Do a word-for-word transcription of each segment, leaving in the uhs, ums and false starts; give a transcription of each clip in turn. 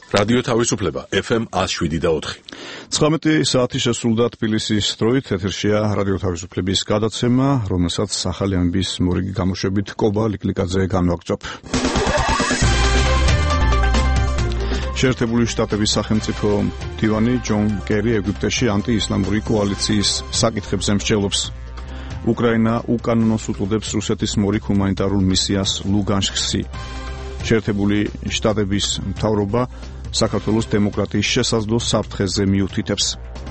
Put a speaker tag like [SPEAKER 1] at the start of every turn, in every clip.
[SPEAKER 1] რადიო თავისუფლება ეფ ემ one oh seven და four.
[SPEAKER 2] ცხრამეტი საათი შესრულდა თბილისის დროით, ეთერშია რადიო თავისუფლების გადაცემა, რომელსაც ახალი ამბის მორიგი გამოშვებით კობა ლიკლიკაძე განვაგრძობ. შეერთებული შტატების სახელმწიფო მდივანი ჯონ კერი ეგვიპტეში ანტიისლამური კოალიციის საკითხებზე მსჯელობს. უკრაინა უკანონოს უწოდებს რუსეთის მორიგ ჰუმანიტარულ მისიას ლუგანსკში. შეერთებული შტატების მთავრობა საქართველოს დემოკრატიის შესაძლო საფრთხეზე მიუთითებს.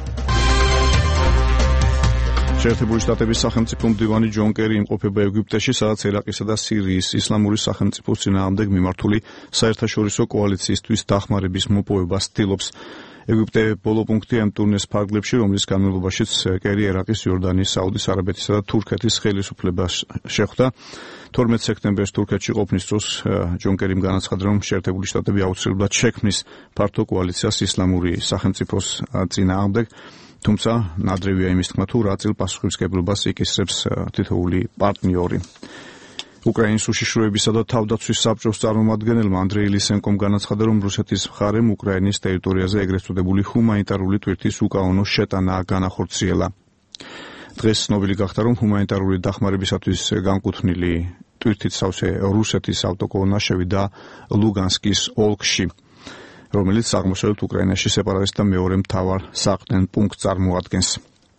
[SPEAKER 2] შეერთებული შტატების სახელმწიფო მდივანი ჯონ კერი იმყოფება ეგვიპტეში, სადაც ერაყისა და სირიის ისლამური სახელმწიფოს წინააღმდეგ მიმართული საერთაშორისო კოალიციისთვის დახმარების მოპოვებას ცდილობს. ეგვიპტე ბოლო პუნქტი ამ ტურნეს ფარგლებში, რომლის განმავლობაშიც კერი ერაყის, იორდანიის, საუდის არაბეთისა და თურქეთის ხელისუფლებას შეხვდა. თორმეტ სექტემბერს თურქეთში ყოფნის დროს ჯონ კერიმ განაცხადა, რომ შეერთებული შტატები აუცილებლად შექმნის ფართო კოალიციას ისლამური სახელმწიფოს წინააღმდეგ, თუმცა ნადრევია იმის თქმა, თუ რა წილ პასუხისმგებლობას იკისრებს თითოეული პარტნიორი. უკრაინის უშიშროებისა და თავდაცვის საბჭოს წარმომადგენელმა ანდრეი ლისენკომ განაცხადა, რომ რუსეთის მხარემ უკრაინის ტერიტორიაზე ეგრეთ წოდებული ჰუმანიტარული ტვირთის უკანონო შეტანა განახორციელა. დღეს ცნობილი გახდა, რომ ჰუმანიტარული დახმარებისათვის განკუთვნილი ტვირთით სავსე რუსეთის ავტოკოლონა შევიდა ლუგანსკის ოლქში, რომელიც აღმოსავლეთ უკრაინაში სეპარატისტთა მეორე მთავარ საყრდენ პუნქტს წარმოადგენს.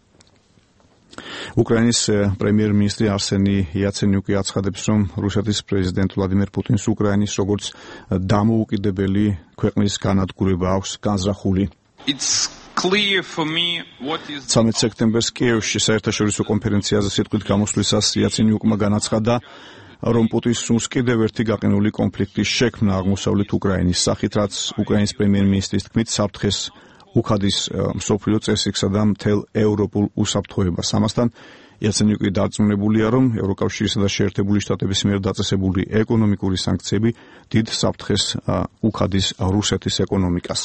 [SPEAKER 2] უკრაინის პრემიერ-მინისტრი არსენი იაცენიუკი აცხადებს, რომ რუსეთის პრეზიდენტ ვლადიმერ პუტინს უკრაინის როგორც დამოუკიდებელი ქვეყნის განადგურება აქვს განზრახული. ცამეტ სექტემბერს კიევში საერთაშორისო კონფერენციაზე სიტყვით გამოსვლისას იაცენიუკმა განაცხადა, რომ პუტინს სურს კიდევ ერთი გაყინული კონფლიქტის შექმნა აღმოსავლეთ უკრაინის სახით, რაც უკრაინის პრემიერ-მინისტრის თქმით საფრთხეს უხადის მსოფლიო წესრიგსა და მთელ ევროპულ უსაფრთხოებას. ამასთან იაცენიუკი დარწმუნებულია, რომ ევროკავშირისა და შეერთებული შტატების მიერ დაწესებული ეკონომიკური სანქციები დიდ საფრთხეს უხადის რუსეთის ეკონომიკას.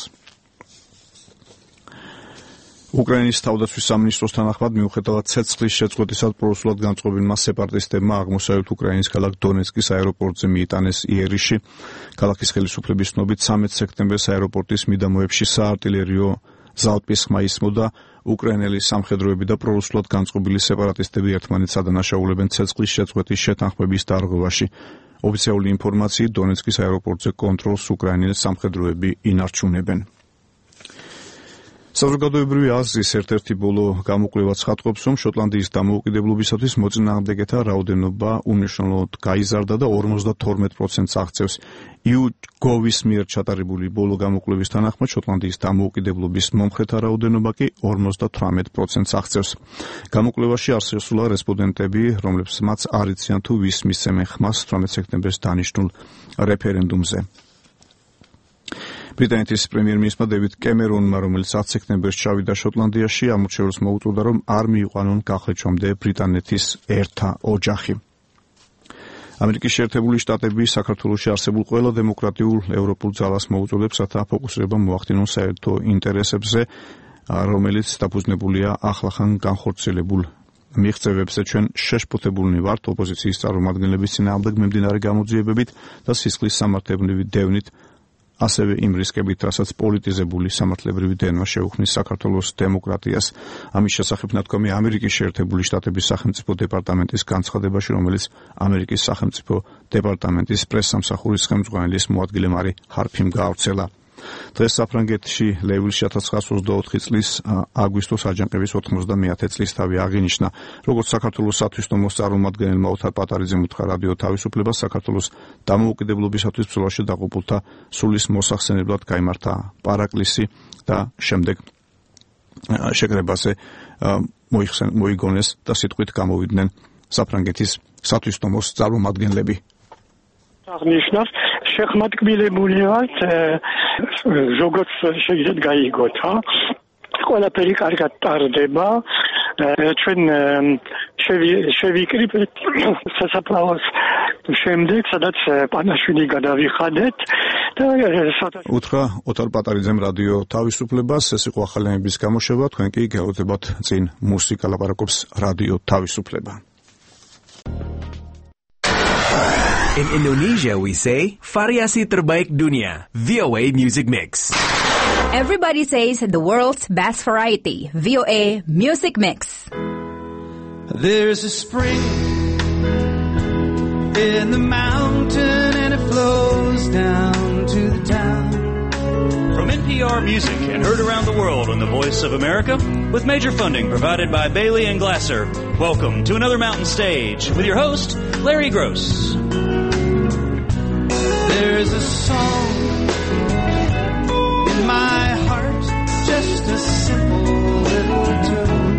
[SPEAKER 2] უკრაინის თავდაცვის სამინისტროს თანახმად, მიუხედავად ცეცხლის შეწყვეტისას პრორუსულად განწყობილმა სეპარატისტებმა აღმოსავლეთ უკრაინის ქალაქ დონეცკის აეროპორტზე მიიტანეს იერიში. ქალაქის ხელისუფლების ცნობით ცამეტ სექტემბერს აეროპორტის მიდამოებში საარტილერიო ზალპის ხმა ისმოდა. უკრაინელი სამხედროები და პრორუსულად განწყობილი სეპარატისტები ერთმანეთს ადანაშაულებენ ცეცხლის შეწყვეტის შეთანხმების დარღვევაში. ოფიციალური ინფორმაციით, დონეცკის აეროპორტზე კონტროლს უკრაინელი სამხედროები ინარჩუნებენ. საზოგადოებრივი აზრის ერთ-ერთი ბოლო გამოკვლევა ცხადყოფს, რომ შოტლანდიის დამოუკიდებლობისათვის მოწინააღმდეგეთა რაოდენობა უნიშნელოდ გაიზარდა და ორმოცდათორმეტ პროცენტს აღწევს. იუგოვის მიერ ჩატარებული ბოლო გამოკვლევის თანახმად, შოტლანდიის დამოუკიდებლობის მომხრეთა რაოდენობა კი ორმოცდათვრამეტ პროცენტს აღწევს. გამოკვლევაში არ შესულა რესპონდენტები, რომლებსაც არ იციან თუ ვის მისცემენ ხმას ცხრამეტ სექტემბერს დანიშნულ რეფერენდუმზე. ბრიტანეთის პრემიერ-მინისტრმა დევიდ კემერონმა, რომელიც ათი სექტემბერს ჩავიდა შოტლანდიაში, ამორჩევლს მოუწოდა, რომ არ მიიყვანონ გახლეჩვამდე ბრიტანეთის ერთა ოჯახი. ამერიკის შეერთებული შტატები საქართველოში არსებულ ყველა დემოკრატიულ ევროპულ ძალას მოუწოდებს, რათა ფოკუსირება მოახდინონ საერთო ინტერესებზე, რომელიც დაფუძნებულია ახლახან განხორციელებულ მიღწევებზე. ჩვენ შეშფოთებულნი ვართ ოპოზიციის წარმომადგენლების წინააღმდეგ მიმდინარე გამოძიებებით და სისხლის სამართლებრივი დევნით, ასევე იმ რისკებით, რასაც პოლიტიზებული სამართლებრივი დევნვა შეუქმნის საქართველოს დემოკრატიას. ამის შესახებ ნათქვამი ამერიკის შეერთებული შტატების სახელმწიფო დეპარტამენტის განცხადებაში, რომელიც ამერიკის სახელმწიფო დეპარტამენტის პრესსამსახურის ხელმძღვანელის მოადგილე მარი ჰარფიმ გაავრცელა. დღეს საფრანგეთში ლევილში ათას ცხრაასი ოცდაოთხი წლის აგვისტოს აჯანყების ოთხმოცდამეათე წლისთავი აღინიშნა. როგორც საქართველოს სათვისტომოს წარმომადგენელმა ოთარ პატარიძემ უთხრა რადიო თავისუფლებას, საქართველოს დამოუკიდებლობისათვის ბრძოლაში დაყოფილთა სულის მოსახსენებლად გაიმართა პარაკლისი და შემდეგ შეკრებაზე მოიგონეს და სიტყვით გამოვიდნენ საფრანგეთის სათვისტომოს წარმომადგენლები.
[SPEAKER 3] აღნიშნავს, შეხმატკბილებული ვართ, როგორც შეიძლება გაიგოთ, ხა? ყველაფერი კარგად ტარდება. ჩვენ შევიკრიბეთ სასაფლაოს შემდეგ, სადაც პანაშვილი გადავიხადეთ და
[SPEAKER 2] უთხრა ოთარ პატარიძემ რადიო თავისუფლებას. ეს იყო ახალი ამბის გამოშვება, თქვენ კი გეოცებათ წინ მუსიკა ლაპარაკობს რადიო თავისუფლება.
[SPEAKER 4] In Indonesia, we say, variasi terbaik dunia, V O A Music Mix.
[SPEAKER 5] Everybody says the world's best variety, V O A Music Mix.
[SPEAKER 6] There's a spring in the mountain and it flows down to the town.
[SPEAKER 7] From N P R Music and heard around the world on the Voice of America, with major funding provided by Bailey and Glasser, welcome to another Mountain Stage with your host, Larry Gross.
[SPEAKER 6] There's a song in my heart, just a simple little tune,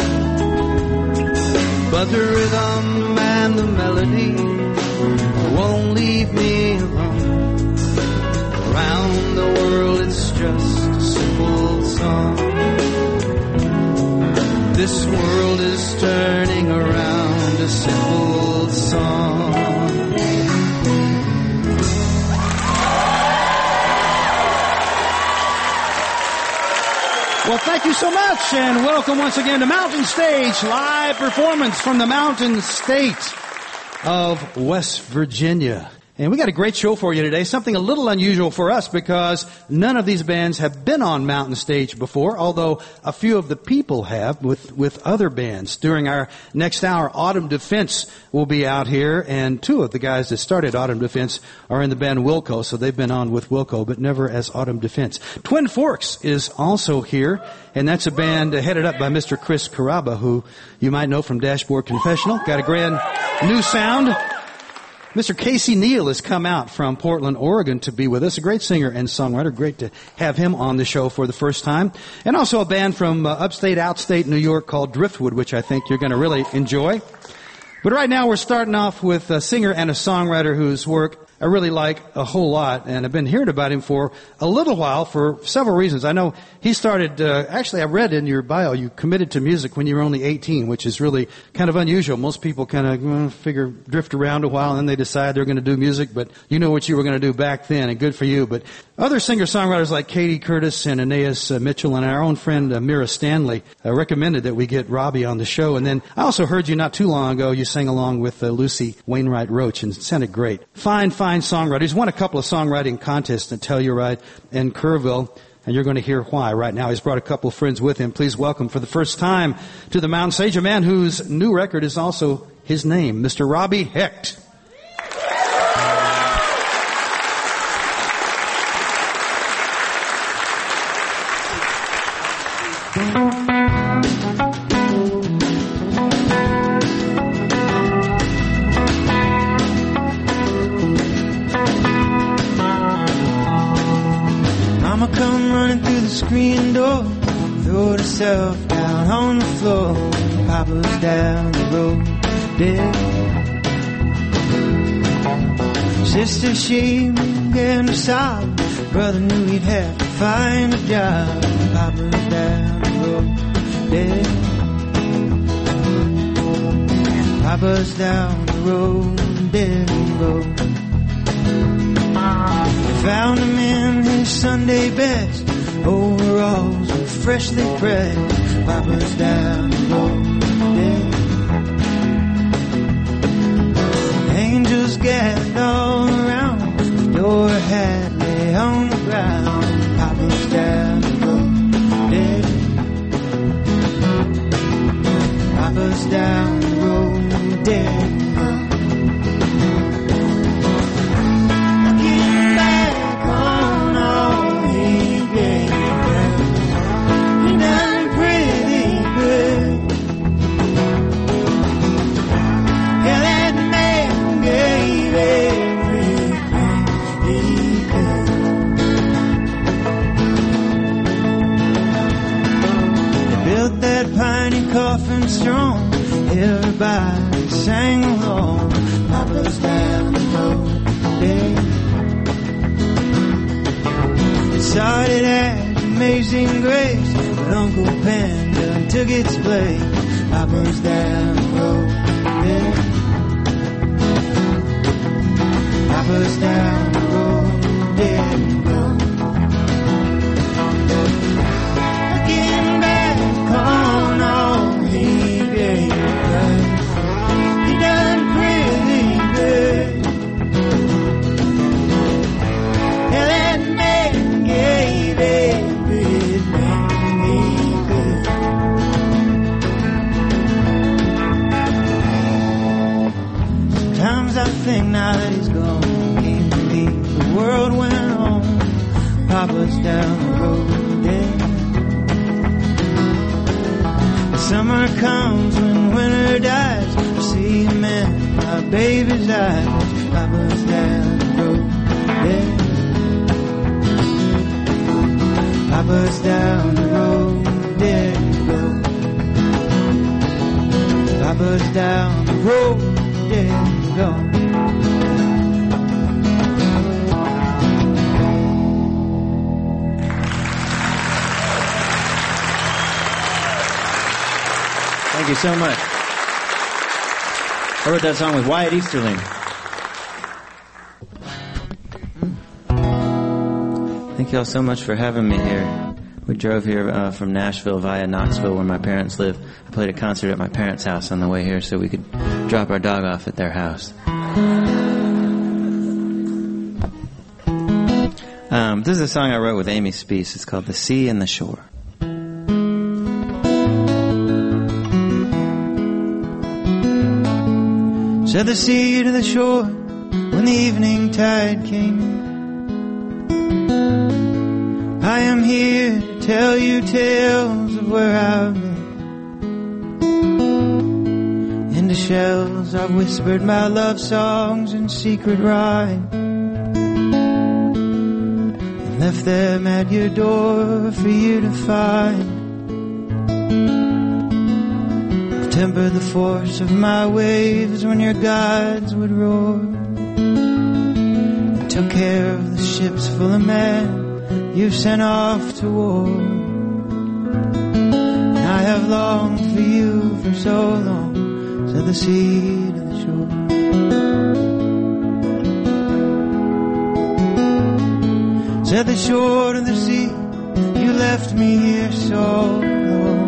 [SPEAKER 6] but the rhythm and the melody won't leave me alone. Around the world it's just a simple song. This world is turning around, a simple song. Well, thank you so much, and welcome once again to Mountain Stage, live performance from the Mountain State of West Virginia. And we got a great show for you today, something a little unusual for us because none of these bands have been on Mountain Stage before, although a few of the people have with, with other bands. During our next hour, Autumn Defense will be out here, and two of the guys that started Autumn Defense are in the band Wilco, so they've been on with Wilco, but never as Autumn Defense. Twin Forks is also here, and that's a band headed up by Mister Chris Caraba, who you might know from Dashboard Confessional. Got a grand new sound. Mister Casey Neal has come out from Portland, Oregon to be with us. A great singer and songwriter. Great to have him on the show for the first time. And also a band from uh, upstate, outstate New York called Driftwood, which I think you're going to really enjoy. But right now we're starting off with a singer and a songwriter whose work I really like a whole lot, and I've been hearing about him for a little while for several reasons. I know he started, uh, actually I read in your bio, you committed to music when you were only eighteen, which is really kind of unusual. Most people kind of uh, figure, drift around a while, and then they decide they're going to do music, but you know what you were going to do back then, and good for you. But other singer-songwriters like Katie Curtis and Aeneas uh, Mitchell and our own friend uh, Mira Stanley uh, recommended that we get Robbie on the show. And then I also heard you not too long ago, you sang along with uh, Lucy Wainwright Roach, and it sounded great. Fine, fine. Fine songwriter. He's won a couple of songwriting contests at Telluride and Kerrville, and you're going to hear why right now. He's brought a couple of friends with him. Please welcome for the first time to the Mountain Stage a man whose new record is also his name, Mister Robbie Hecht.
[SPEAKER 8] Screen door, throwed herself down on the floor. Papa's down the road, dead. Sister, she began to sob. Brother knew he'd have to find a job. Papa's down the road, dead. Papa's down the road, dead road. They found him in his Sunday best. Overalls were freshly pressed. Papa's down the road, dead. Angels gathered all around. The door had lay on the ground. Papa's down the road, dead. Papa's down the road, dead. Looking back on all he gave. That piney coffin strong, everybody sang along. Papa's down the road, dead. It started as Amazing Grace, but Uncle Panda took its place. Papa's down the road, dead. Papa's down the road, dead. On all he gave, he done pretty good. now that he's gone. Came to me, the world went on. Papa's down the road again. Summer comes when winter dies. I see him in my baby's eyes. Papa's down the road again. Papa's down the road, there you go. Papa's down the road, there you go.
[SPEAKER 9] Thank you so much. I wrote that song with Wyatt Easterling. Thank you all so much for having me here. We drove here uh, from Nashville via Knoxville, where my parents live. I played a concert at my parents' house on the way here so we could drop our dog off at their house. Um, this is a song I wrote with Amy Speece. It's called The Sea and the Shore.
[SPEAKER 8] Said the sea to the shore when the evening tide came in. I am here to tell you tales of where I've been. Into shells I've whispered my love songs in secret rhyme, and left them at your door for you to find. Temper the force of my waves when your guides would roar, and took care of the ships full of men you sent off to war. And I have longed for you for so long, said the sea to the shore. Said the shore to the sea, you left me here so long.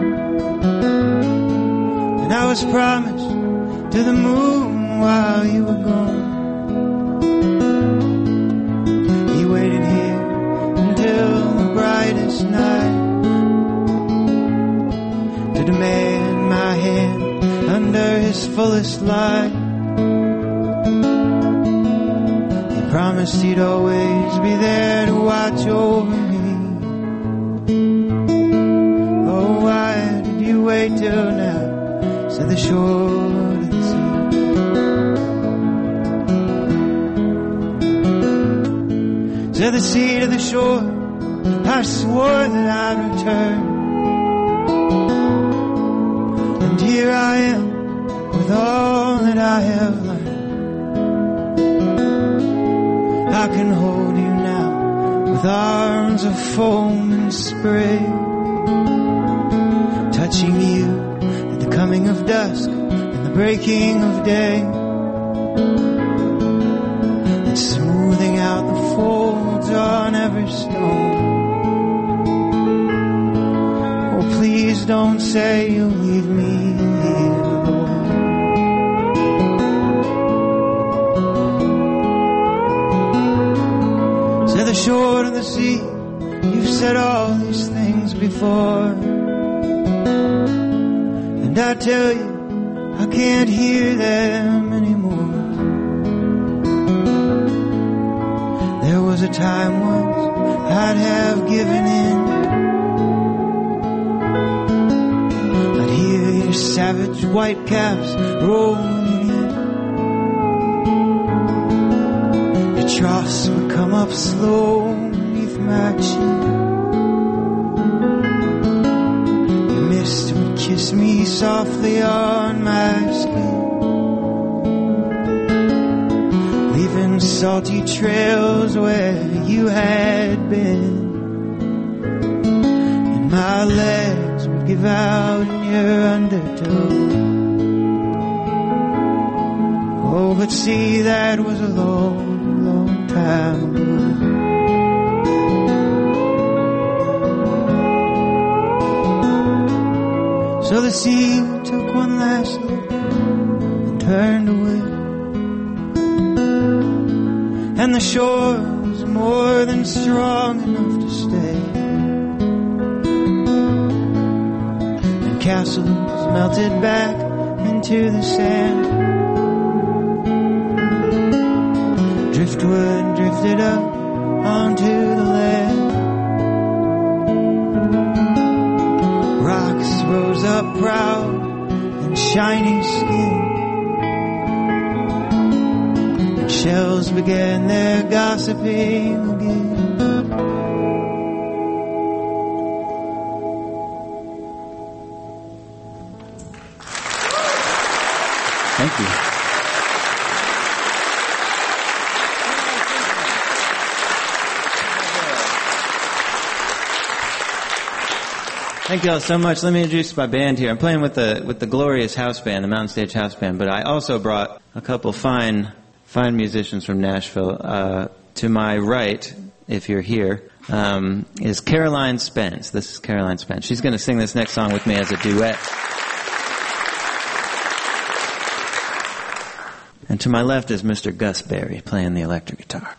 [SPEAKER 8] And I was promised to the moon while you were gone. He waited here until the brightest night to demand my hand under his fullest light. He promised he'd always be there to watch over me. Oh, why did you wait till now? Said the shore to the sea. Said the sea to the shore, I swore that I'd return. And here I am with all that I have learned. I can hold you now with arms of foam and spray, touching you at the coming of dusk and the breaking of day, and smoothing out the folds on every stone. Oh, please don't say you'll leave me here alone. Said the shore to the sea, you've said all these things before, and I tell you, I can't hear them anymore. There was a time once I'd have given in. I'd hear your savage white caps rolling in. The troughs would come up slow beneath my chin. Your mist would kiss me softly on my skin, leaving salty trails where you had been. And my legs would give out in your undertow. Oh, but see, that was a long, long time ago. So the sea took one last look and turned away, and the shore was more than strong enough to stay. And castles melted back into the sand, driftwood drifted up onto the land. Rocks rose up proud and shiny skin. And shells began their gossiping again.
[SPEAKER 9] Thank you. Thank you all so much. Let me introduce my band here. I'm playing with the with the glorious house band, the Mountain Stage House Band, but I also brought a couple fine fine musicians from Nashville. Uh, to my right, if you're here, um, is Caroline Spence. This is Caroline Spence. She's going to sing this next song with me as a duet. And to my left is Mister Gus Berry playing the electric guitar.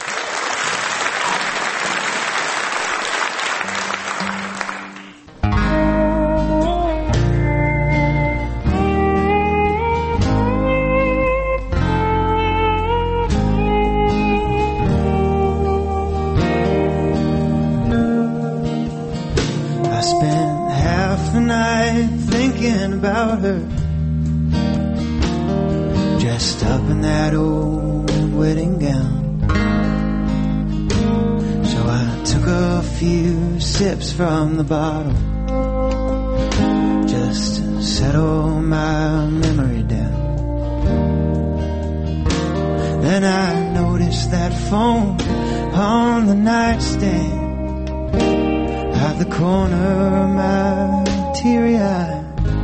[SPEAKER 8] I spent half the night thinking about her, dressed up in that old wedding gown. So I took a few sips from the bottle, just to settle my memory down. Then I noticed that phone on the nightstand at the corner of my teary eye.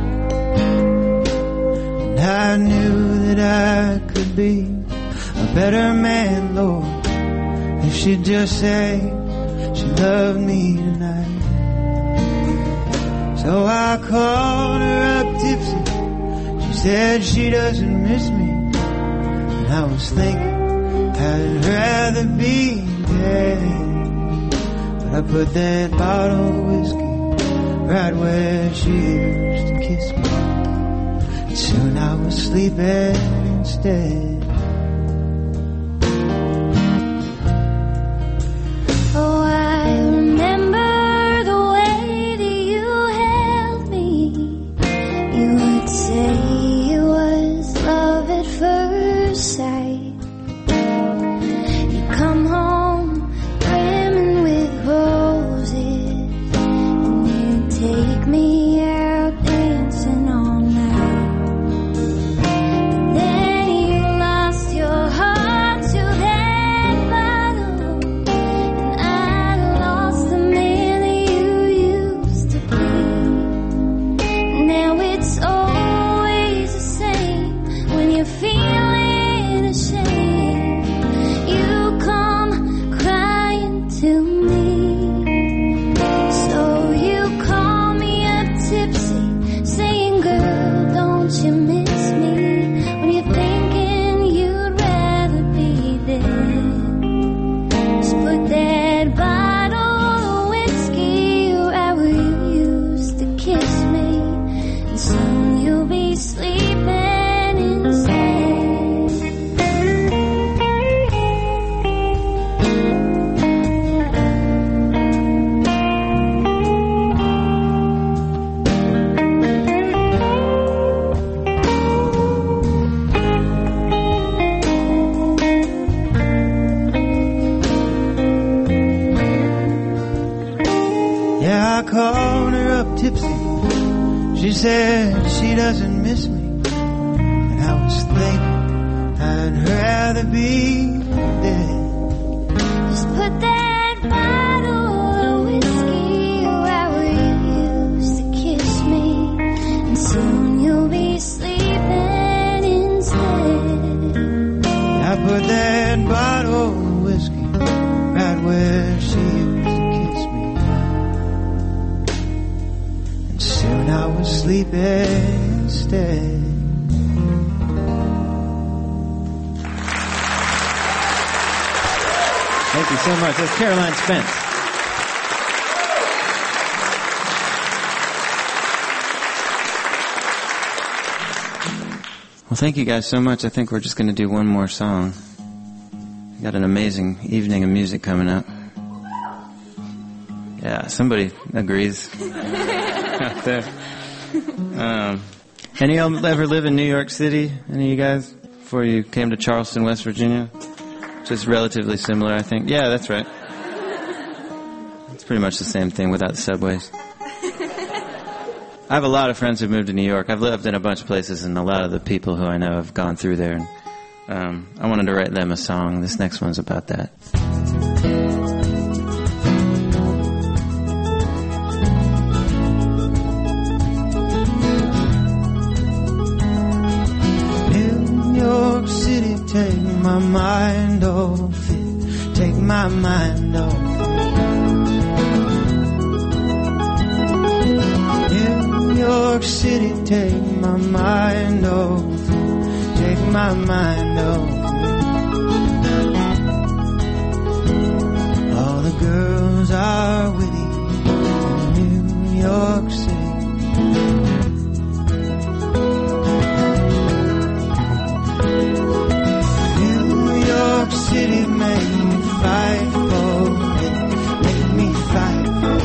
[SPEAKER 8] And I knew that I could be a better man, Lord, if she'd just say she loved me tonight. So I called her up tipsy. She said she doesn't miss me. And I was thinking I'd rather be dead. But I put that bottle of whiskey right where she used to kiss me. And soon I was sleeping instead.
[SPEAKER 10] Oh, I remember the way that you held me. You would say it was love at first sight. You come home brimming with roses, and you take me out dancing all night. And then you lost your heart to that bottle, and I lost the man that you used to be. Now it's always the same when you're feeling ashamed. You come crying to me. So you call me up tipsy, saying, girl, don't you miss me? When you're thinking you'd rather be dead. Just put that bottle of whiskey right where you used to kiss me, and soon you'll be sleeping instead.
[SPEAKER 8] Yeah, I called her up tipsy. She said she doesn't miss me. And I was thinking I'd rather be dead.
[SPEAKER 10] Just put that bottle of whiskey right where you used to kiss me, and soon you'll be sleeping instead.
[SPEAKER 8] I put that bottle of whiskey right where she used to kiss me. And soon I was sleeping instead.
[SPEAKER 9] Thank you so much. That's Caroline Spence. Well, thank you guys so much. I think we're just going to do one more song. got an amazing evening of music coming up. Yeah, somebody agrees out there. Um, any of you ever live in New York City? Any of you guys? Before you came to Charleston, West Virginia? Just relatively similar, I think. Yeah, that's right. It's pretty much the same thing without the subways. I have a lot of friends who've moved to New York. I've lived in a bunch of places, and a lot of the people who I know have gone through there. And, um, I wanted to write them a song. This next one's about that.
[SPEAKER 8] New York City, take my mind off it. Take my mind off it. New York City, take my mind off it. Take my mind off it. All the girls are witty in New York City. New York City made me fight for it. Make me fight for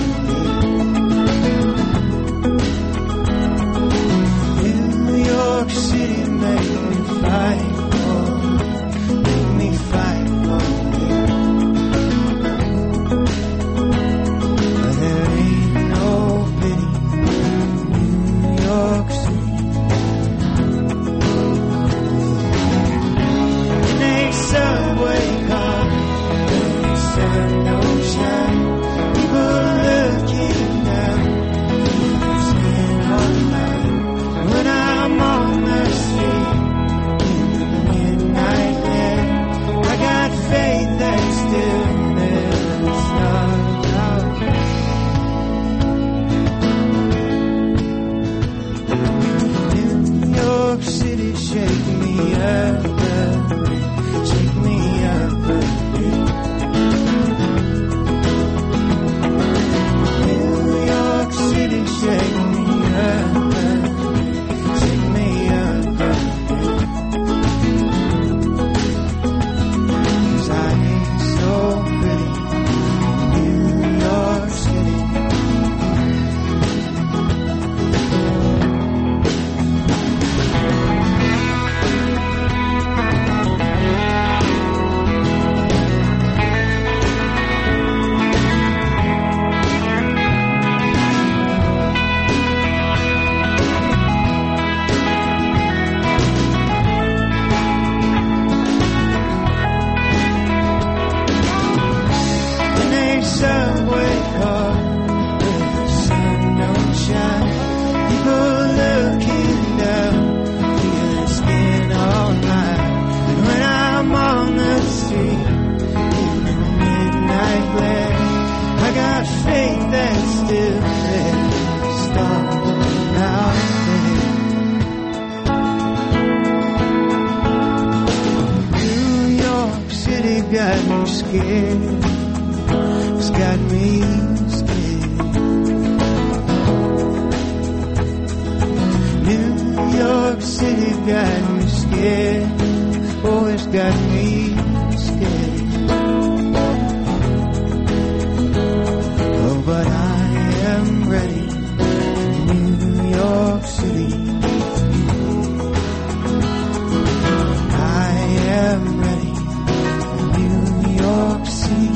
[SPEAKER 8] it. New York City made me fight for it. Make me fight for it. But there ain't no pity in New York City. Subway car, the sun don't shine. People looking down, stand all night. And when I'm on the street in the midnight air, I got faith that still never starts out. New York City, shake me up. Shake me up a bit. New York City, shake me up a bit. Shake me up a bit. 'Cause I ain't so pretty in New York City. Subway car, where the sun don't shine. People looking down, feeling skin all night. And when I'm on the street in the midnight glare, I got faith that still never starts out there. New York City got me scared. It's got me scared. New York City got me scared. Oh, it's got me scared. Oh, but I am ready for New York City. I am ready for New York City.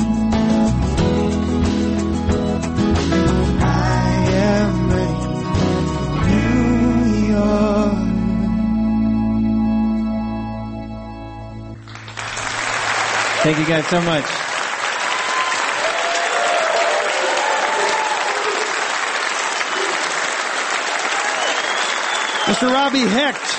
[SPEAKER 9] Thank you guys so much.
[SPEAKER 6] Mister Robbie Hecht,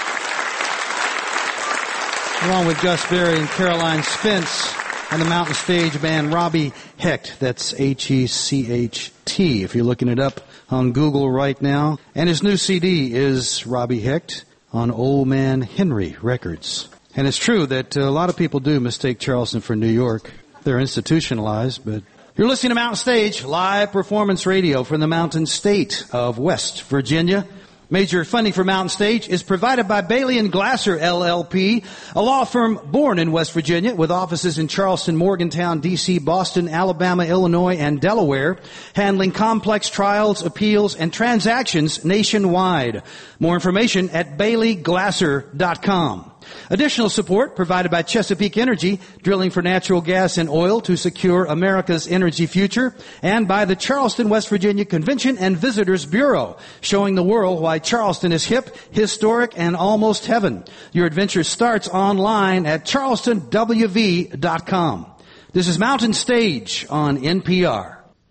[SPEAKER 6] along with Gus Berry and Caroline Spence, and the Mountain Stage band Robbie Hecht. That's H E C H T, if you're looking it up on Google right now. And his new C D is Robbie Hecht on Old Man Henry Records. And it's true that a lot of people do mistake Charleston for New York. They're institutionalized, but you're listening to Mountain Stage, live performance radio from the Mountain State of West Virginia. Major funding for Mountain Stage is provided by Bailey and Glasser, L L P, a law firm born in West Virginia with offices in Charleston, Morgantown, D C, Boston, Alabama, Illinois, and Delaware, handling complex trials, appeals, and transactions nationwide. More information at bailey glasser dot com. Additional support provided by Chesapeake Energy, drilling for natural gas and oil to secure America's energy future, and by the Charleston, West Virginia Convention and Visitors Bureau, showing the world why Charleston is hip, historic, and almost heaven. Your adventure starts online at charleston w v dot com. This is Mountain Stage on N P R.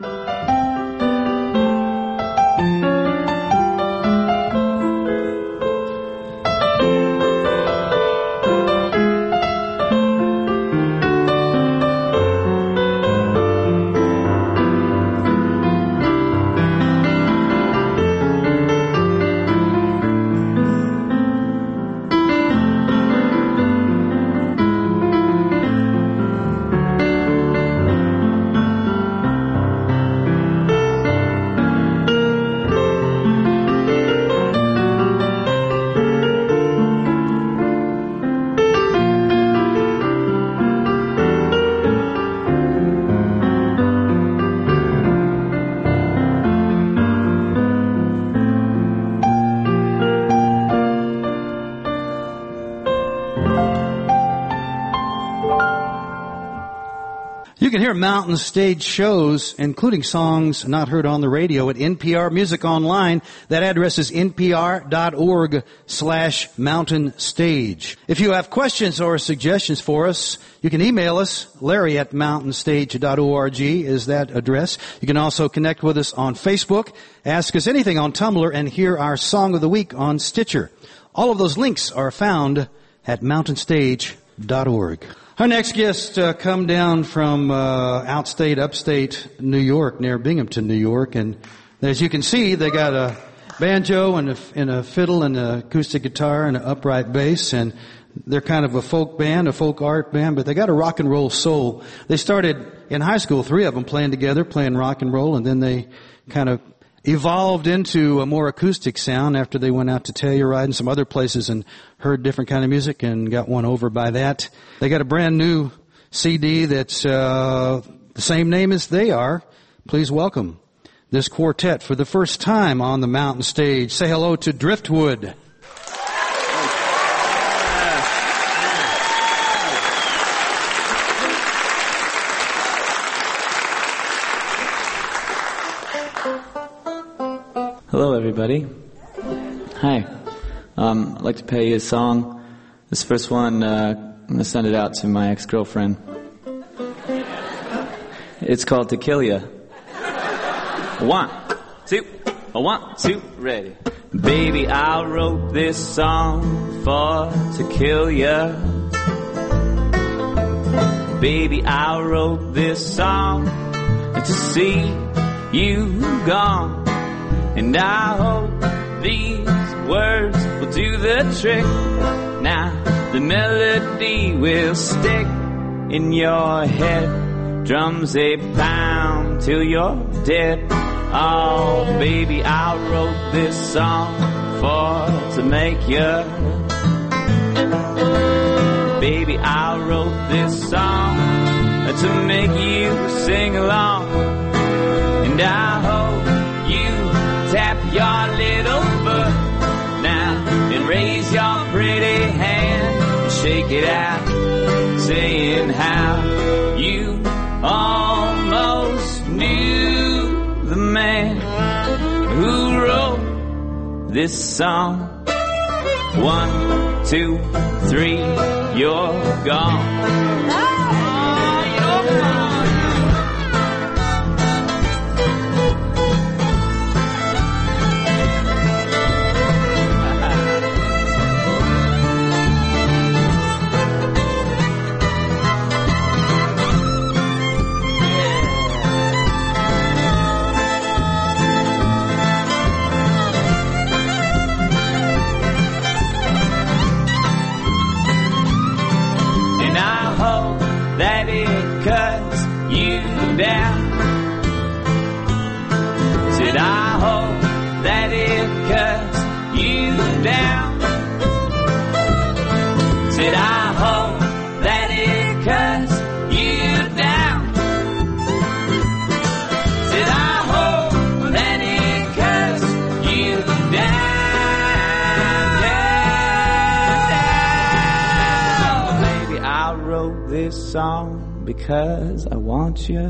[SPEAKER 6] You can hear Mountain Stage shows, including songs not heard on the radio, at N P R Music Online. That address is npr.org slash Mountain Stage. If you have questions or suggestions for us, you can email us. Larry at mountain stage dot org is that address. You can also connect with us on Facebook, ask us anything on Tumblr, and hear our Song of the Week on Stitcher. All of those links are found at mountain stage dot org. Our next guests uh, come down from uh, outstate, upstate New York, near Binghamton, New York. And as you can see, they got a banjo and a, and a fiddle and an acoustic guitar and an upright bass. And they're kind of a folk band, a folk art band, but they got a rock and roll soul. They started in high school, three of them playing together, playing rock and roll, and then they kind of evolved into a more acoustic sound after they went out to Telluride and some other places and heard different kind of music and got won over by that. They got a brand new C D that's uh, the same name as they are. Please welcome this quartet for the first time on the Mountain Stage. Say hello to Driftwood.
[SPEAKER 11] Hello, everybody. Hi. Um, I'd like to play you a song. This first one, uh, I'm going to send it out to my ex-girlfriend. It's called To Kill Ya. One, two, a one, two, ready. Baby, I wrote this song for to kill ya. Baby, I wrote this song to see you gone. And I hope these words will do the trick. Now the melody will stick in your head. Drums they pound till you're dead. Oh, baby, I wrote this song for to make you. Baby, I wrote this song to make you sing along. And I hope tap your little foot now and raise your pretty hand and shake it out, saying how you almost knew the man who wrote this song. One, two, three, you're gone. Oh, you're gone. That it cuts you down. Said I hope that it cuts down. Said I hope that it cuts you down. Said I hope that it cuts you down, down, down. Maybe I wrote this song because I want you.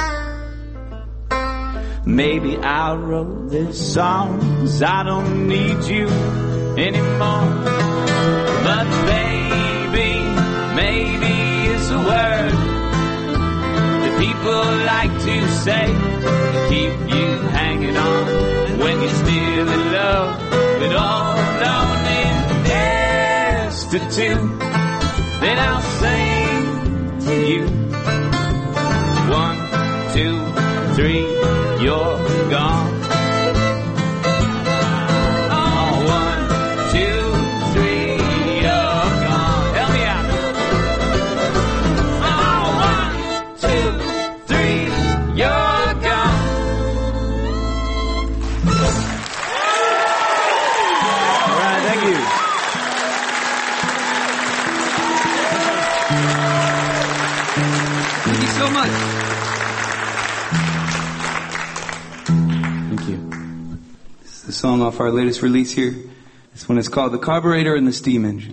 [SPEAKER 11] Maybe I wrote this song 'cause I don't need you anymore. But baby, maybe it's a word that people like to say to keep you hanging on when you're still in love, but all alone and destitute. Then I'll sing to you. One, two, three, you're gone. Oh, one, two, three, you're gone. Help me out. Oh, one, two, three, you're gone.
[SPEAKER 7] All right, thank you.
[SPEAKER 12] Thank you so much. This is the song off our latest release here. This one is called The Carburetor and the Steam Engine.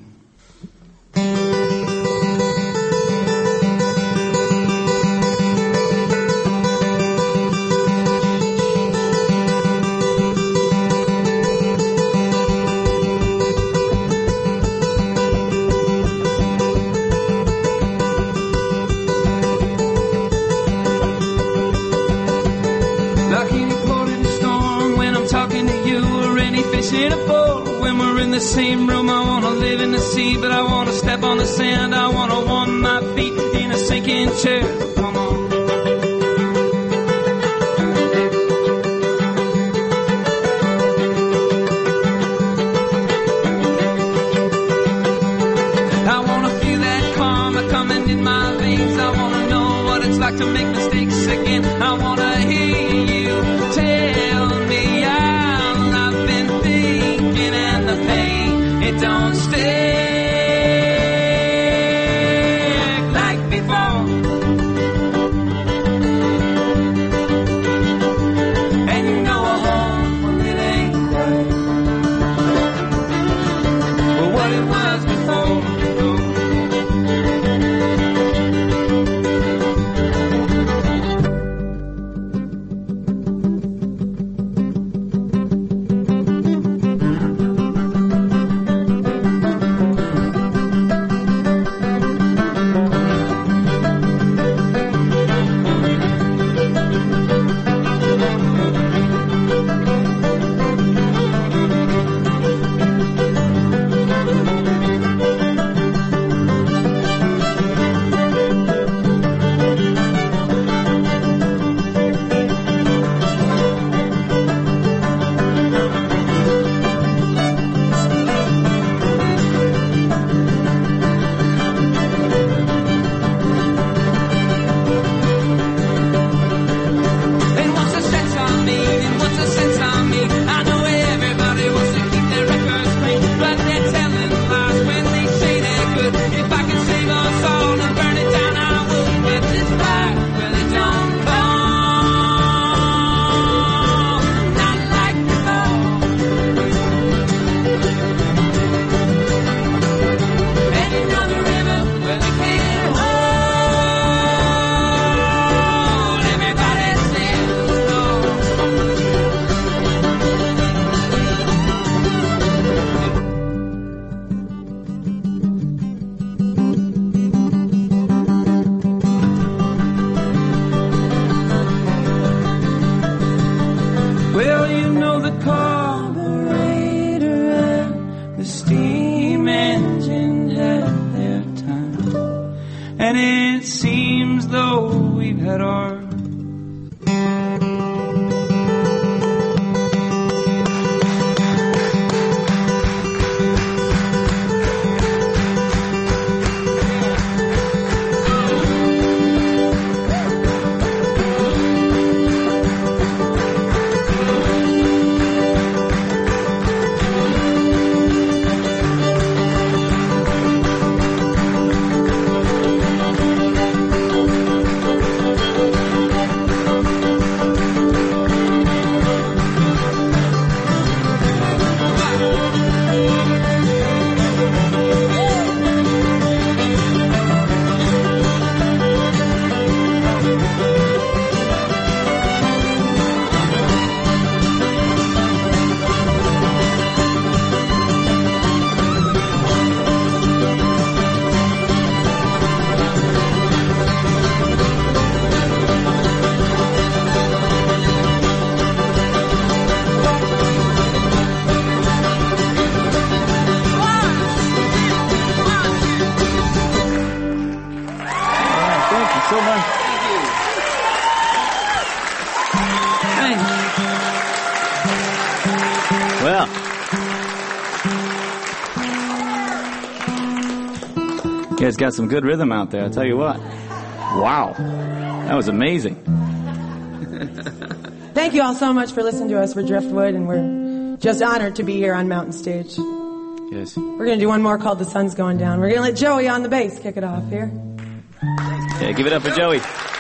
[SPEAKER 13] In a boat, when we're in the same room, I wanna live in the sea, but I wanna step on the sand. I wanna warm my feet in a sinking chair. Come on. I wanna feel that karma coming in my veins. I wanna know what it's like to make mistakes again. I wanna hear you tell me all I've been thinking, and the pain, it don't stick like before. And you know a home when it ain't quite but what it was before.
[SPEAKER 14] You guys got some good rhythm out there, I'll tell you what. Wow. That was amazing.
[SPEAKER 15] Thank you all so much for listening to us. We're Driftwood, and we're just honored to be here on Mountain Stage.
[SPEAKER 14] Yes.
[SPEAKER 15] We're going to do one more called The Sun's Going Down. We're going to let Joey on the bass kick it off here.
[SPEAKER 14] Yeah, give it up for Joey.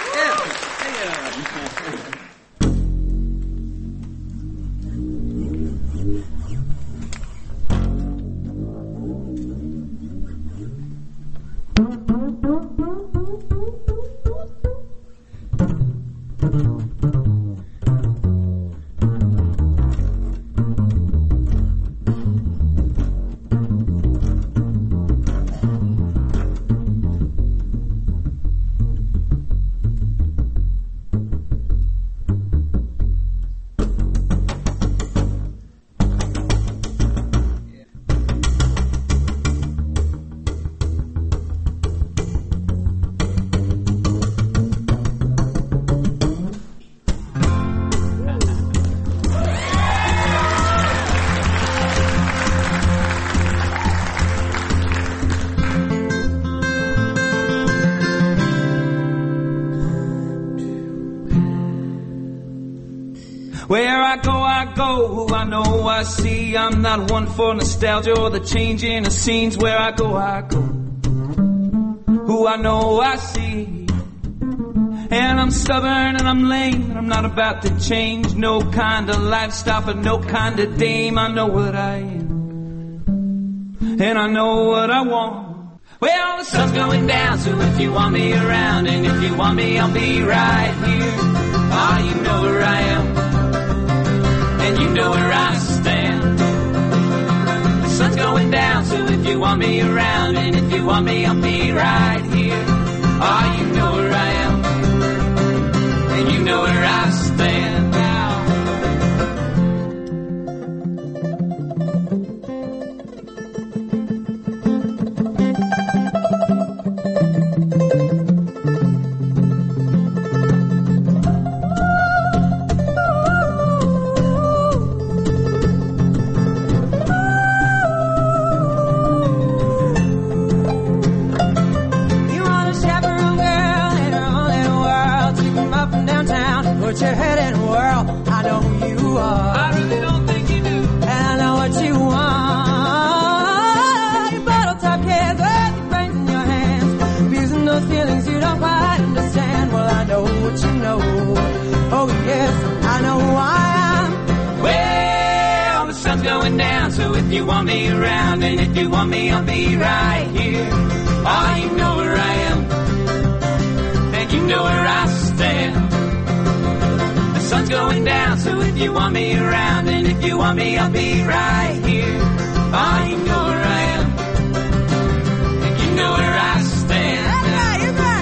[SPEAKER 13] Where I go, I go, who I know, I see. I'm not one for nostalgia or the changing of scenes. Where I go, I go, who I know, I see. And I'm stubborn and I'm lame, and I'm not about to change. No kind of lifestyle for no kind of dame. I know what I am, and I know what I want. Well, the sun's going down, so if you want me around, and if you want me, I'll be right here. Ah, you know where I am, and you know where I stand. The sun's going down, so if you want me around, and if you want me, I'll be right here. Ah, you know where I am, and you know where I stand now.
[SPEAKER 15] Put your head in the world, I know who you are.
[SPEAKER 13] I really don't think you do.
[SPEAKER 15] And I know what you want. You bottle top kids with your brains in your hands, abusing those feelings you don't quite understand. Well, I know what you know. Oh yes, I know who I am.
[SPEAKER 13] Well, the sun's going down, so if you want me around, and if you want me, I'll be right here. Oh, you know where I am, and you know where I stand. The sun's going down, so if you want me around, and if you want me, I'll be right here. Oh, you know where I am, and you know where I stand.
[SPEAKER 15] That's right, you know where I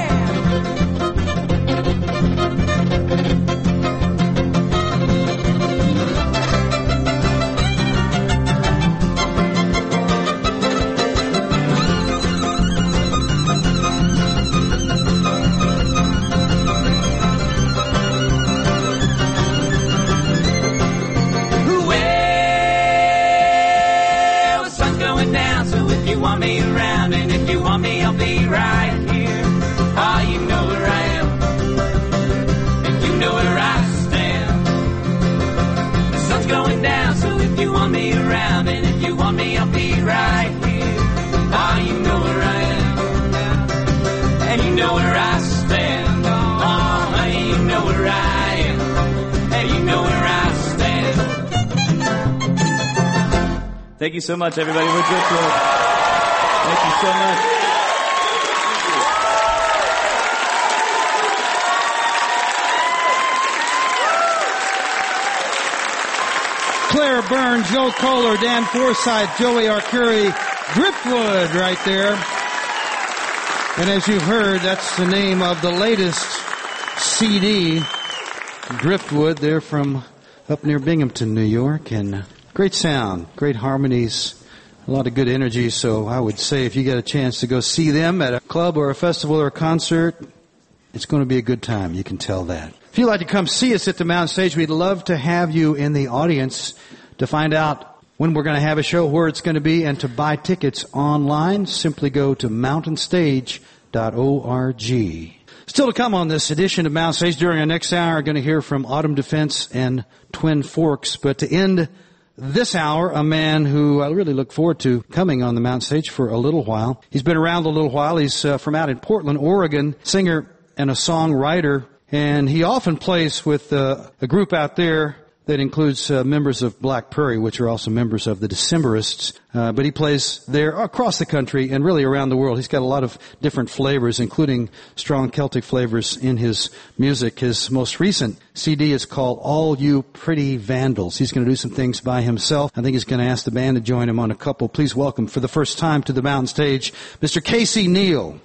[SPEAKER 13] want me around, and if you want me, I'll be right here. Ah, you know where I am, and you know where I stand. The sun's going down, so if you want me around, and if you want me, I'll be right here. Ah, you know where I am, and you know where I stand. Oh, and you know where I am, and you know where I stand.
[SPEAKER 14] Thank you so much, everybody. We're Driftwood. Thank you so much.
[SPEAKER 6] Claire Burns, Joe Kohler, Dan Forsythe, Joey Arcuri, Driftwood right there. And as you've heard, that's the name of the latest C D, Driftwood. They're from up near Binghamton, New York, and great sound, great harmonies, a lot of good energy. So I would say if you get a chance to go see them at a club or a festival or a concert, it's going to be a good time. You can tell that. If you'd like to come see us at the Mountain Stage, we'd love to have you in the audience to find out when we're going to have a show, where it's going to be, and to buy tickets online, simply go to mountain stage dot org. Still to come on this edition of Mountain Stage, during our next hour, we're going to hear from Autumn Defense and Twin Forks. But to end this hour, a man who I really look forward to coming on the Mountain Stage for a little while. He's been around a little while. He's uh, from out in Portland, Oregon, singer and a songwriter. And he often plays with uh, a group out there that includes uh, members of Black Prairie, which are also members of the Decemberists. Uh, but he plays there across the country and really around the world. He's got a lot of different flavors, including strong Celtic flavors in his music. His most recent C D is called All You Pretty Vandals. He's going to do some things by himself. I think he's going to ask the band to join him on a couple. Please welcome for the first time to the Mountain Stage, Mister Casey Neal.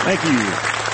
[SPEAKER 16] Thank you.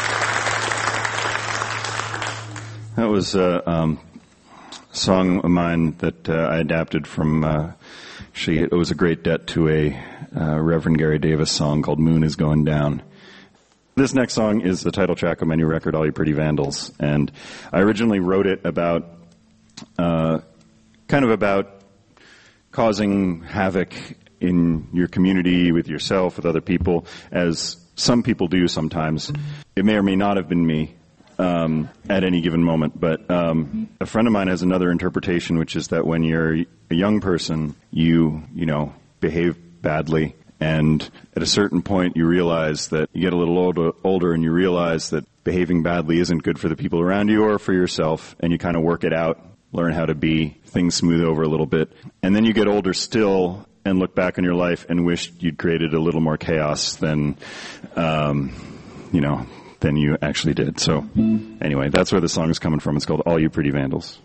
[SPEAKER 16] That was a um, song of mine that uh, I adapted from, uh, she, it was a great debt to a uh, Reverend Gary Davis song called Moon is Going Down. This next song is the title track of my new record, All You Pretty Vandals. And I originally wrote it about, uh, kind of about causing havoc in your community, with yourself, with other people, as some people do sometimes. It may or may not have been me um, at any given moment, but um, a friend of mine has another interpretation, which is that when you're a young person, you, you know, behave badly, and at a certain point you realize that you get a little older, older and you realize that behaving badly isn't good for the people around you or for yourself, and you kind of work it out, learn how to be, things smooth over a little bit. And then you get older still and look back on your life and wish you'd created a little more chaos than, um, you know, than you actually did. So anyway, that's where the song is coming from. It's called All You Pretty Vandals.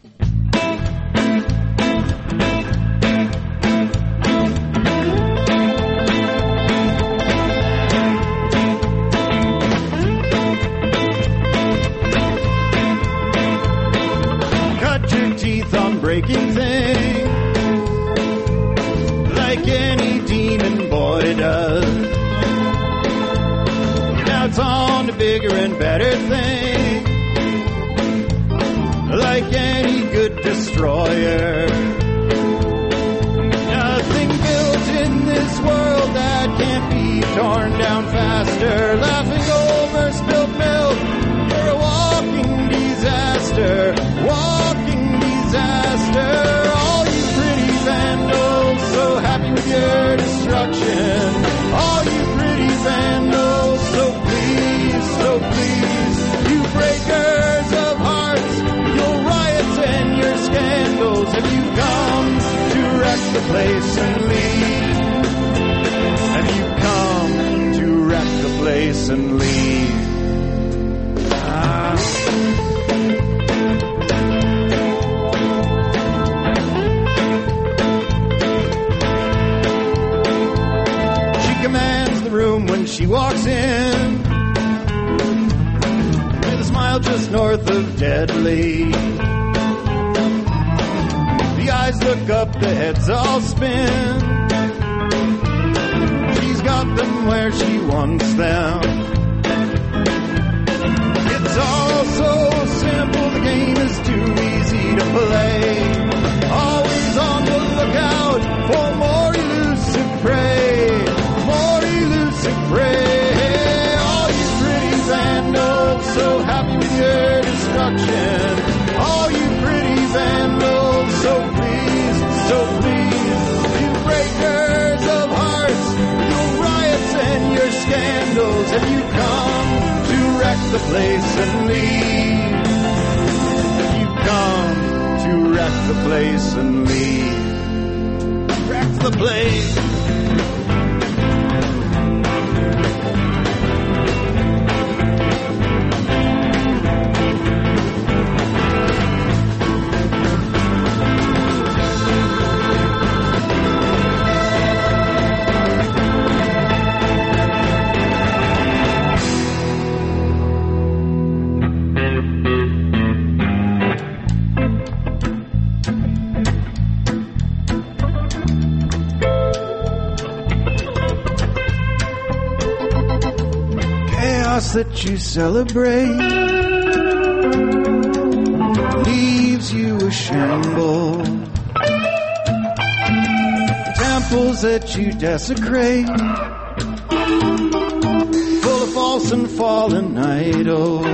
[SPEAKER 8] Cut your teeth on breaking things like any demon boy does. Now it's on to bigger and better things, like any good destroyer. Nothing built in this world that can't be torn down faster. Laughing over spilt milk, you're a walking disaster, walking disaster. All you pretty vandals, so happy with your destruction. All you pretty vandals, so please, so please, you breakers of hearts, your riots and your scandals, have you come to wreck the place and leave? Have you come to wreck the place and leave? Ah. Commands the room when she walks in, with a smile just north of deadly. The eyes look up, the heads all spin. She's got them where she wants them. It's all so simple, the game is too easy to play. Always on the lookout for more elusive prey. Pray, all you pretty vandals, so happy with your destruction. All you pretty vandals, so please, so please, you breakers of hearts, your riots and your scandals, have you come to wreck the place and leave? Have you come to wreck the place and leave? Wreck the place. That you celebrate leaves you a shamble. Temples that you desecrate, full of false and fallen idols.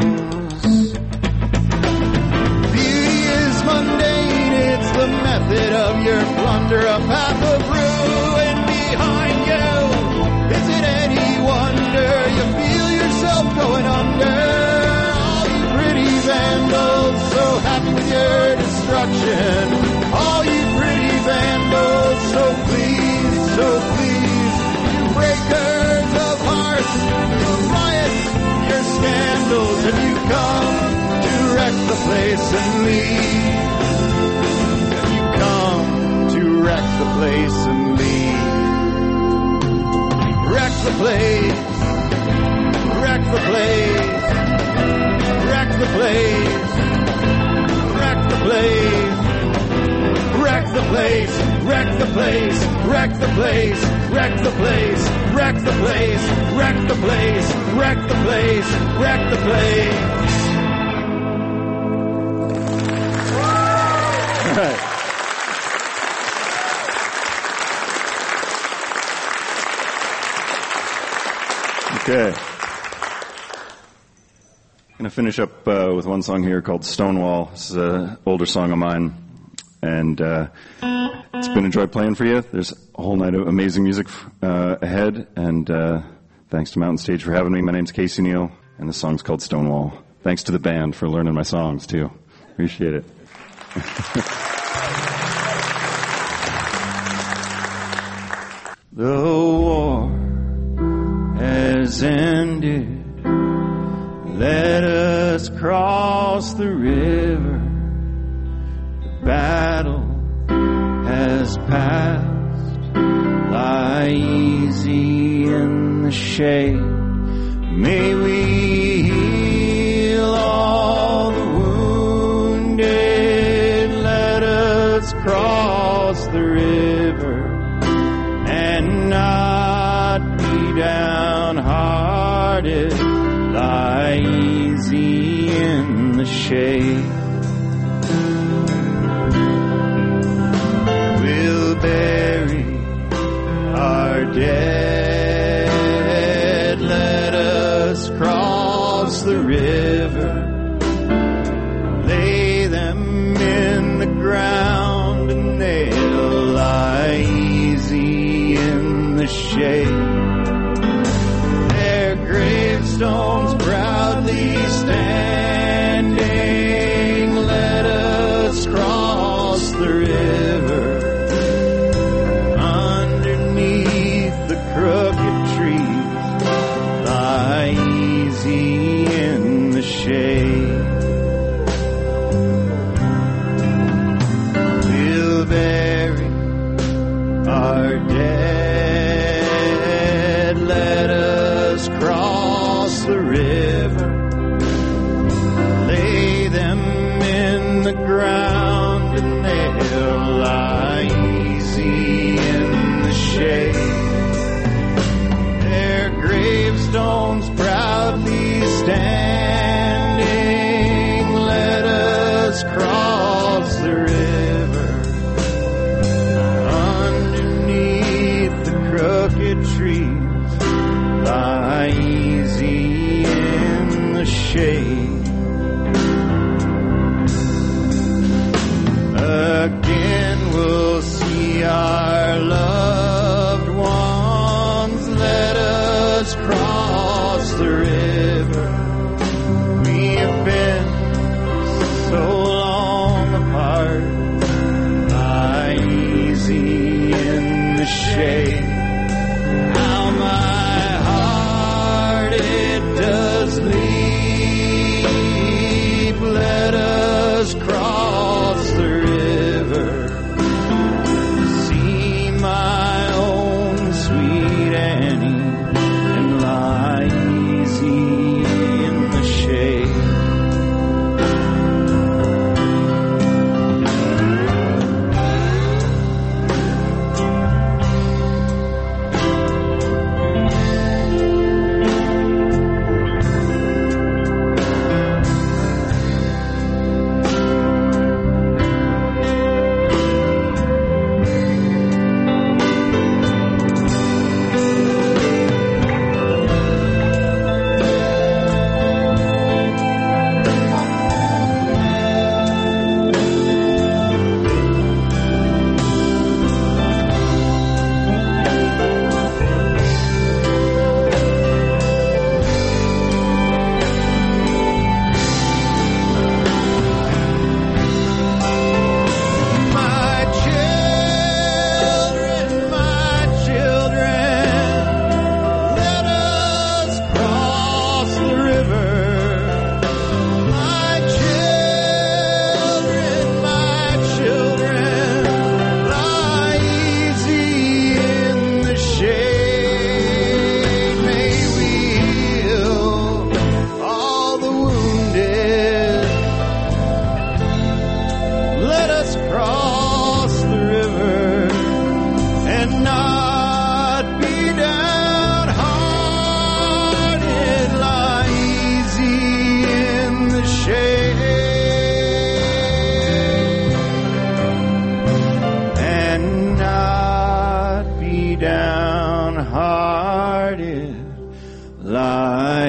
[SPEAKER 8] Beauty is mundane, it's the method of your plunder, a path of ruin behind you. Is it any wonder you feel going under? All you pretty vandals, so happy with your destruction. All you pretty vandals, so please, so please, you breakers of hearts, your riots, your scandals, have you come to wreck the place and leave? Have you come to wreck the place and leave? Wreck the place. Wreck the place. place, wreck the place, wreck the place.
[SPEAKER 16] All right. Okay. I'm going to finish up uh, with one song here called Stonewall. This is an older song of mine, and uh, it's been a joy playing for you. There's a whole night of amazing music uh, ahead, and uh, thanks to Mountain Stage for having me. My name's Casey Neal, and the song's called Stonewall. Thanks to the band for learning my songs, too. Appreciate it.
[SPEAKER 8] The war has ended. Let us cross the river. The battle has passed. Lie easy in the shade. May we heal all the wounded. Let us cross the river and not be downhearted. Lie easy in the shade. We'll bury our dead. Let us cross the river. Lay them in the ground and they'll lie easy in the shade. Their gravestones proudly standing. Let us cross the river underneath the crooked trees. Lie easy in the shade. We'll bury our dead. Let us cross the river. Lay them in the ground and they'll lie easy in the shade. Their gravestones proudly standing. Let us cross the river underneath the crooked trees. Lie easy in the shade. Again we'll see our loved ones. Let us cross the river.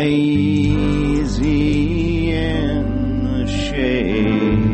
[SPEAKER 8] lazy and ashamed.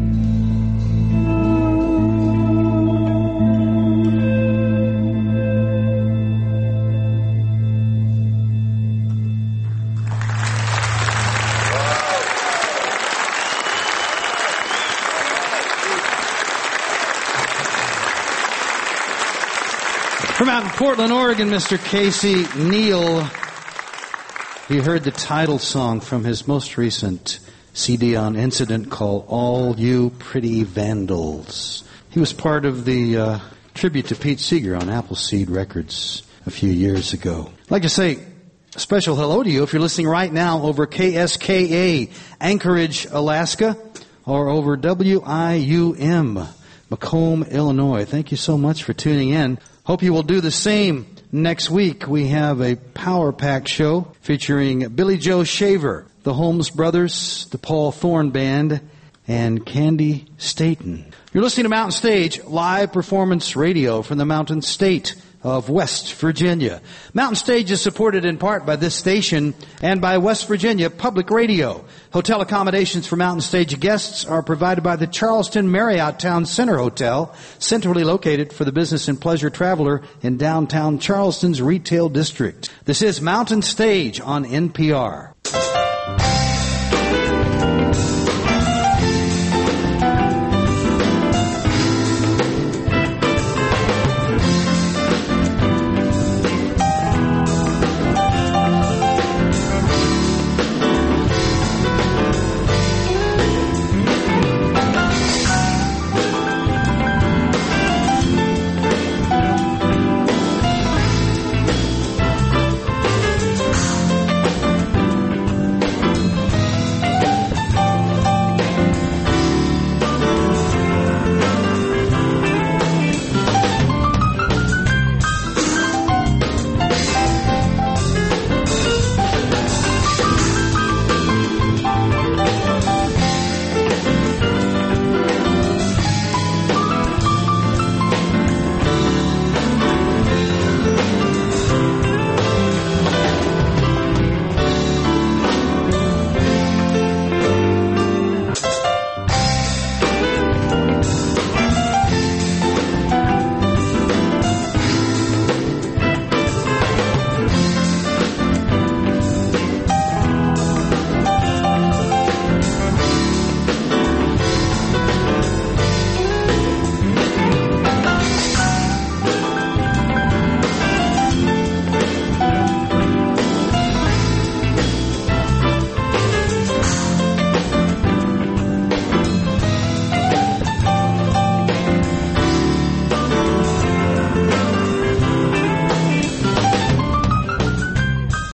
[SPEAKER 6] From out in Portland, Oregon, Mister Casey Neal. You heard the title song from his most recent C D on Incident called All You Pretty Vandals. He was part of the uh, tribute to Pete Seeger on Appleseed Records a few years ago. I'd like to say a special hello to you if you're listening right now over K S K A, Anchorage, Alaska, or over W I U M, Macomb, Illinois. Thank you so much for tuning in. Hope you will do the same next week. We have a power-packed show featuring Billy Joe Shaver, the Holmes Brothers, the Paul Thorne Band, and Candy Staten. You're listening to Mountain Stage, live performance radio from the Mountain State of West Virginia. Mountain Stage is supported in part by this station and by West Virginia Public Radio. Hotel accommodations for Mountain Stage guests are provided by the Charleston Marriott Town Center Hotel, centrally located for the business and pleasure traveler in downtown Charleston's retail district. This is Mountain Stage on N P R.